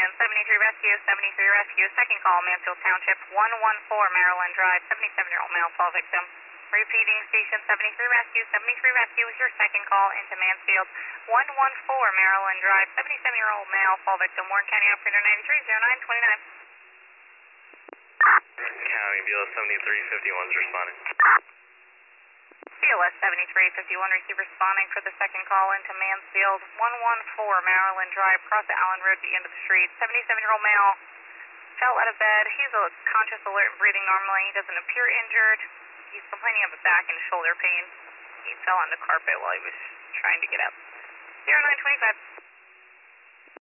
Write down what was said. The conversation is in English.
in 73 Rescue, 73 Rescue, second call, Mansfield Township, 114 Maryland Drive, 77-year-old male fall victim. Repeating station 73 Rescue, 73 Rescue is your second call into Mansfield, 114 Maryland Drive, 77-year-old male fall victim, Warren County Operator 930929. County, BLS 7351 is responding. BLS 7351, receive responding for the second call into Mansfield, 114 Maryland Drive, cross the Allen Road, the end of the street. 77-year-old male fell out of bed. He's conscious, alert, and breathing normally. He doesn't appear injured. He's complaining of a back and shoulder pain. He fell on the carpet while he was trying to get up. 0925.